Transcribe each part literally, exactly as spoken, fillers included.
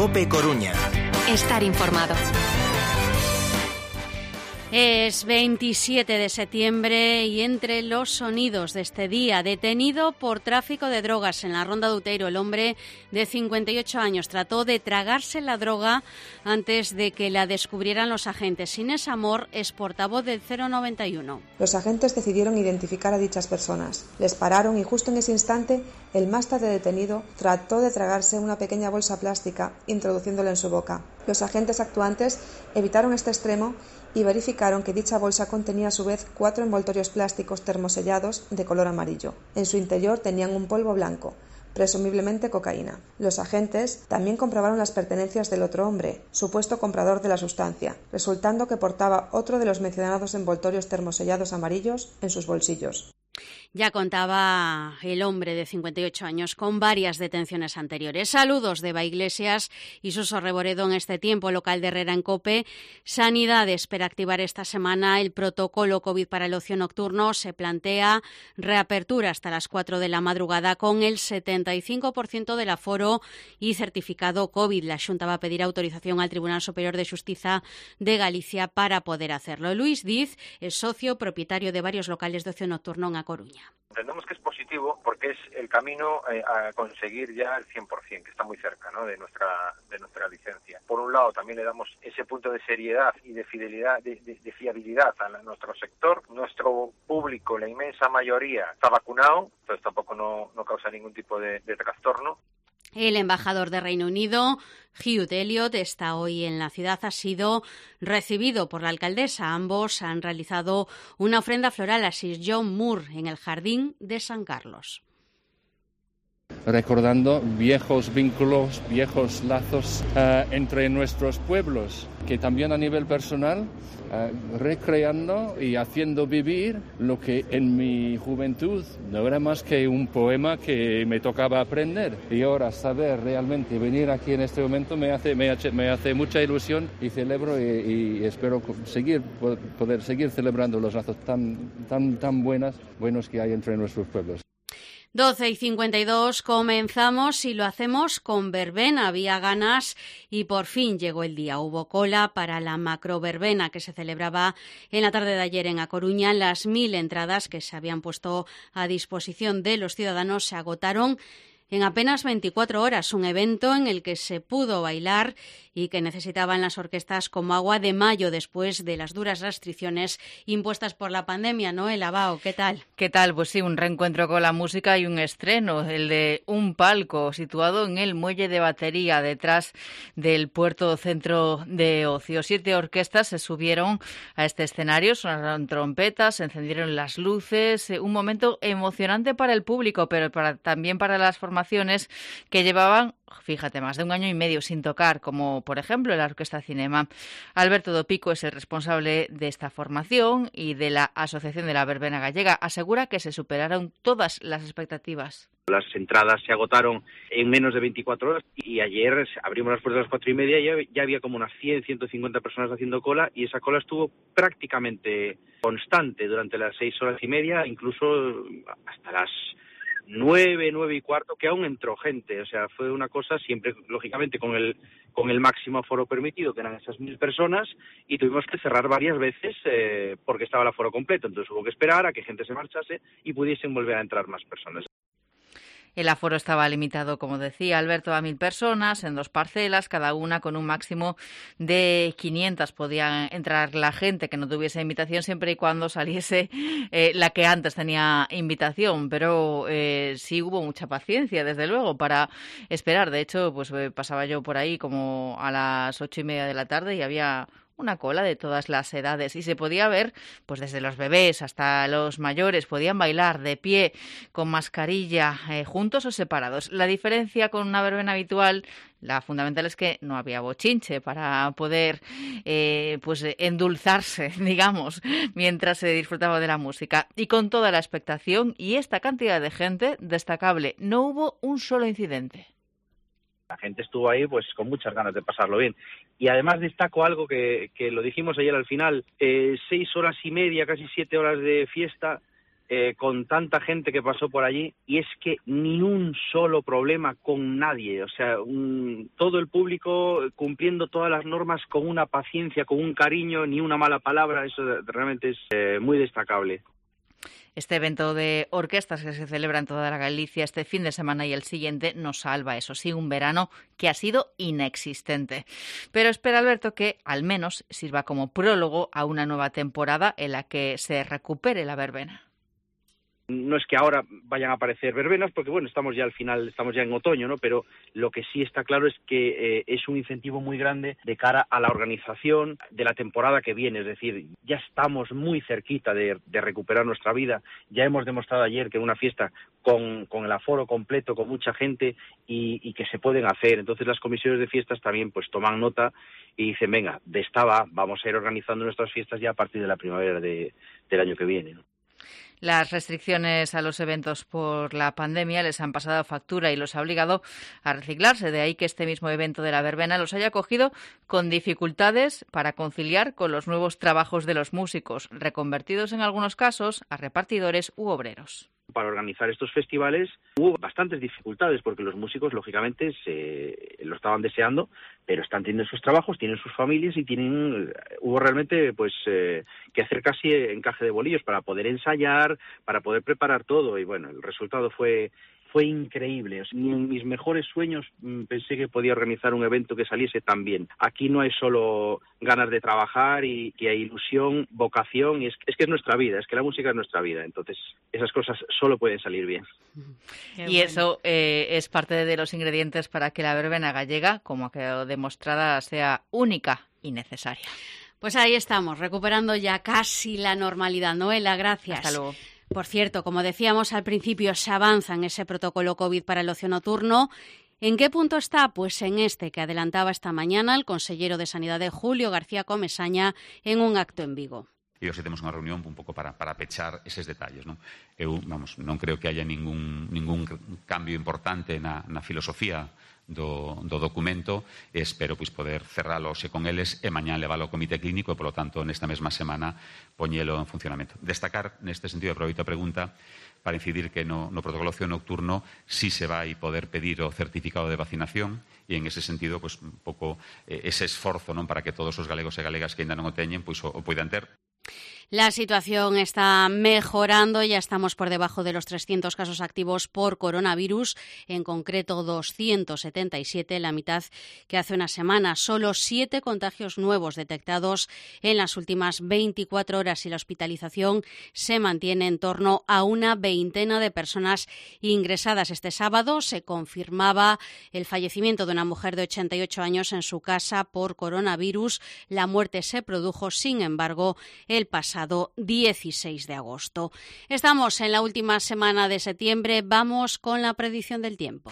COPE Coruña. Estar informado. Es veintisiete de septiembre y entre los sonidos de este día, detenido por tráfico de drogas en la Ronda de Outeiro, el hombre de cincuenta y ocho años trató de tragarse la droga antes de que la descubrieran los agentes. Inés Amor es portavoz del cero noventa y uno. Los agentes decidieron identificar a dichas personas. Les pararon y justo en ese instante el más tarde detenido trató de tragarse una pequeña bolsa plástica introduciéndola en su boca. Los agentes actuantes evitaron este extremo y verificaron que dicha bolsa contenía a su vez cuatro envoltorios plásticos termosellados de color amarillo. En su interior tenían un polvo blanco, presumiblemente cocaína. Los agentes también comprobaron las pertenencias del otro hombre, supuesto comprador de la sustancia, resultando que portaba otro de los mencionados envoltorios termosellados amarillos en sus bolsillos. Ya contaba el hombre de cincuenta y ocho años con varias detenciones anteriores. Saludos de Eva Iglesias y Suso Reboredo en este tiempo local de Herrera en COPE. Sanidad espera activar esta semana el protocolo COVID para el ocio nocturno. Se plantea reapertura hasta las cuatro de la madrugada con el setenta y cinco por ciento del aforo y certificado COVID. La Xunta va a pedir autorización al Tribunal Superior de Xustiza de Galicia para poder hacerlo. Luis Diz es socio propietario de varios locales de ocio nocturno en A Coruña. Entendemos que es positivo porque es el camino eh, a conseguir ya el cien por ciento, que está muy cerca, ¿no?, de nuestra de nuestra licencia. Por un lado, también le damos ese punto de seriedad y de fidelidad, de, de, de fiabilidad a la, nuestro sector. Nuestro público, la inmensa mayoría, está vacunado, entonces tampoco no, no causa ningún tipo de, de trastorno. El embajador de Reino Unido, Hugh Elliot, está hoy en la ciudad. Ha sido recibido por la alcaldesa. Ambos han realizado una ofrenda floral a Sir John Moore en el jardín de San Carlos. Recordando viejos vínculos, viejos lazos uh, entre nuestros pueblos, que también a nivel personal, uh, recreando y haciendo vivir lo que en mi juventud no era más que un poema que me tocaba aprender. Y ahora saber realmente venir aquí en este momento me hace, me hace, me hace mucha ilusión y celebro y, y espero seguir, poder seguir celebrando los lazos tan, tan, tan buenas, buenos que hay entre nuestros pueblos. doce y cincuenta y dos, comenzamos y lo hacemos con verbena. Había ganas y por fin llegó el día. Hubo cola para la macroverbena que se celebraba en la tarde de ayer en A Coruña. Las mil entradas que se habían puesto a disposición de los ciudadanos se agotaron en apenas veinticuatro horas, un evento en el que se pudo bailar y que necesitaban las orquestas como agua de mayo después de las duras restricciones impuestas por la pandemia. Noel Abao, ¿qué tal? ¿Qué tal? Pues sí, un reencuentro con la música y un estreno, el de un palco situado en el muelle de batería detrás del puerto centro de ocio. Siete orquestas se subieron a este escenario, sonaron trompetas, se encendieron las luces, un momento emocionante para el público, pero para, también para las formaciones que llevaban, fíjate, más de un año y medio sin tocar, como por ejemplo la Orquesta Cinema. Alberto Dopico es el responsable de esta formación y de la Asociación de la Verbena Gallega. Asegura que se superaron todas las expectativas. Las entradas se agotaron en menos de veinticuatro horas y ayer abrimos las puertas a las cuatro y media y ya, ya había como unas cien, ciento cincuenta personas haciendo cola y esa cola estuvo prácticamente constante durante las seis horas y media, incluso hasta las nueve, nueve y cuarto, que aún entró gente. O sea, fue una cosa siempre, lógicamente, con el con el máximo aforo permitido, que eran esas mil personas, y tuvimos que cerrar varias veces eh, porque estaba el aforo completo. Entonces hubo que esperar a que gente se marchase y pudiesen volver a entrar más personas. El aforo estaba limitado, como decía Alberto, a mil personas en dos parcelas, cada una con un máximo de quinientas. Podía entrar la gente que no tuviese invitación siempre y cuando saliese eh, la que antes tenía invitación. Pero eh, sí hubo mucha paciencia, desde luego, para esperar. De hecho, pues eh, pasaba yo por ahí como a las ocho y media de la tarde y había una cola de todas las edades y se podía ver, pues desde los bebés hasta los mayores, podían bailar de pie, con mascarilla, eh, juntos o separados. La diferencia con una verbena habitual, la fundamental, es que no había bochinche para poder eh, pues endulzarse, digamos, mientras se disfrutaba de la música. Y con toda la expectación y esta cantidad de gente, destacable, no hubo un solo incidente. La gente estuvo ahí pues con muchas ganas de pasarlo bien. Y además destaco algo que, que lo dijimos ayer al final, eh, seis horas y media, casi siete horas de fiesta, eh, con tanta gente que pasó por allí, y es que ni un solo problema con nadie, o sea, un, todo el público cumpliendo todas las normas con una paciencia, con un cariño, ni una mala palabra. Eso realmente es eh, muy destacable. Este evento de orquestas que se celebra en toda la Galicia este fin de semana y el siguiente nos salva, eso sí, un verano que ha sido inexistente. Pero espera, Alberto, que al menos sirva como prólogo a una nueva temporada en la que se recupere la verbena. No es que ahora vayan a aparecer verbenas, porque bueno, estamos ya al final, estamos ya en otoño, ¿no? Pero lo que sí está claro es que eh, es un incentivo muy grande de cara a la organización de la temporada que viene. Es decir, ya estamos muy cerquita de, de recuperar nuestra vida. Ya hemos demostrado ayer que en una fiesta con, con el aforo completo, con mucha gente y, y que se pueden hacer. Entonces las comisiones de fiestas también pues toman nota y dicen, venga, de esta va, vamos a ir organizando nuestras fiestas ya a partir de la primavera de, del año que viene, ¿no? Las restricciones a los eventos por la pandemia les han pasado factura y los ha obligado a reciclarse. De ahí que este mismo evento de la verbena los haya cogido con dificultades para conciliar con los nuevos trabajos de los músicos, reconvertidos en algunos casos a repartidores u obreros. Para organizar estos festivales hubo bastantes dificultades porque los músicos, lógicamente, se, lo estaban deseando, pero están teniendo sus trabajos, tienen sus familias y tienen hubo realmente pues eh, que hacer casi encaje de bolillos para poder ensayar, para poder preparar todo. Y bueno, el resultado fue fue increíble. O sea, ni en mis mejores sueños mmm, pensé que podía organizar un evento que saliese tan bien. Aquí no hay solo ganas de trabajar y que hay ilusión, vocación, y es, es que es nuestra vida, es que la música es nuestra vida. Entonces, esas cosas solo pueden salir bien. Qué y bueno. Eso eh, es parte de los ingredientes para que la verbena gallega, como ha quedado demostrada, sea única y necesaria. Pues ahí estamos, recuperando ya casi la normalidad. Noela, gracias. Hasta luego. Por cierto, como decíamos al principio, se avanza en ese protocolo COVID para el ocio nocturno. ¿En qué punto está? Pues en este que adelantaba esta mañana el consellero de Sanidade, Julio García Comesaña, en un acto en Vigo. E hoxe temos unha reunión un pouco para, para pechar eses detalles, non? Eu, vamos, non creo que haya ningún, ningún cambio importante na, na filosofía do, do documento. Espero pois, poder cerralo hoxe con eles e mañán leválo ao comité clínico e, polo tanto, nesta mesma semana poñelo en funcionamento. Destacar, neste sentido, aproveito a pregunta para incidir que no, no protocolo ocio nocturno sí se vai poder pedir o certificado de vacinación e, en ese sentido, pois, un pouco eh, ese esforzo non para que todos os galegos e galegas que ainda non o teñen pois, o, o poidan ter. La situación está mejorando, ya estamos por debajo de los trescientos casos activos por coronavirus, en concreto doscientos setenta y siete, la mitad que hace una semana. Solo siete contagios nuevos detectados en las últimas veinticuatro horas y la hospitalización se mantiene en torno a una veintena de personas ingresadas. Este sábado se confirmaba el fallecimiento de una mujer de ochenta y ocho años en su casa por coronavirus. La muerte se produjo, sin embargo, el pasado dieciséis de agosto. Estamos en la última semana de septiembre. Vamos con la predicción del tiempo.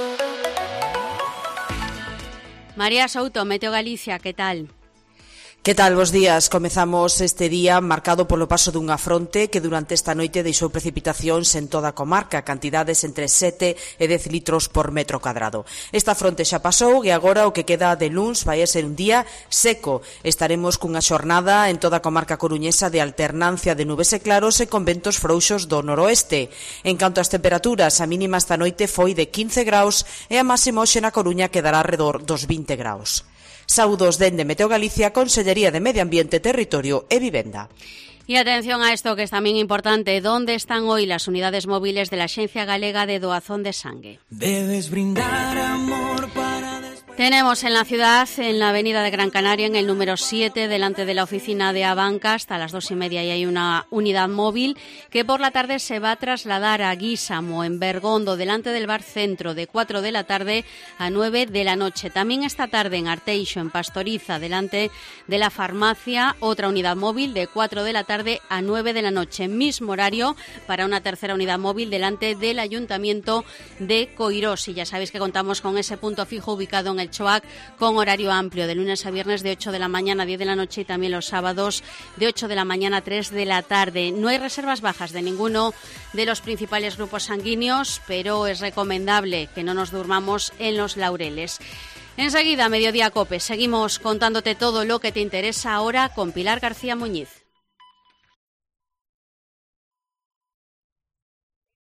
María Souto, Meteo Galicia, ¿qué tal? Que tal, bos días? Comezamos este día marcado polo paso dunha fronte que durante esta noite deixou precipitacións en toda a comarca, cantidades entre sete e dez litros por metro cadrado. Esta fronte xa pasou e agora o que queda de luns vai a ser un día seco. Estaremos cunha xornada en toda a comarca coruñesa de alternancia de nubes e claros e con ventos frouxos do noroeste. En canto ás temperaturas, a mínima esta noite foi de quince graus e a máxima hoxe na Coruña quedará alrededor dos vinte graus. Saúdos dende Meteo Galicia, Consellería de Medio Ambiente, Territorio e Vivenda. Y atención a esto que es también importante. ¿Dónde están hoy las unidades móviles de la Axencia Galega de Doazón de Sangue? Debes brindar amor para... Tenemos en la ciudad, en la avenida de Gran Canaria, en el número siete, delante de la oficina de Abanca, hasta las dos y media, y hay una unidad móvil que por la tarde se va a trasladar a Guísamo, en Bergondo, delante del bar Centro, de cuatro de la tarde a nueve de la noche. También esta tarde en Arteixo, en Pastoriza, delante de la farmacia, otra unidad móvil de cuatro de la tarde a nueve de la noche. Mismo horario para una tercera unidad móvil delante del Ayuntamiento de Coirós. Y ya sabéis que contamos con ese punto fijo ubicado en el Choac, con horario amplio de lunes a viernes de ocho de la mañana a diez de la noche y también los sábados de ocho de la mañana a tres de la tarde. No hay reservas bajas de ninguno de los principales grupos sanguíneos, pero es recomendable que no nos durmamos en los laureles. Enseguida, Mediodía Cope, seguimos contándote todo lo que te interesa ahora con Pilar García Muñiz.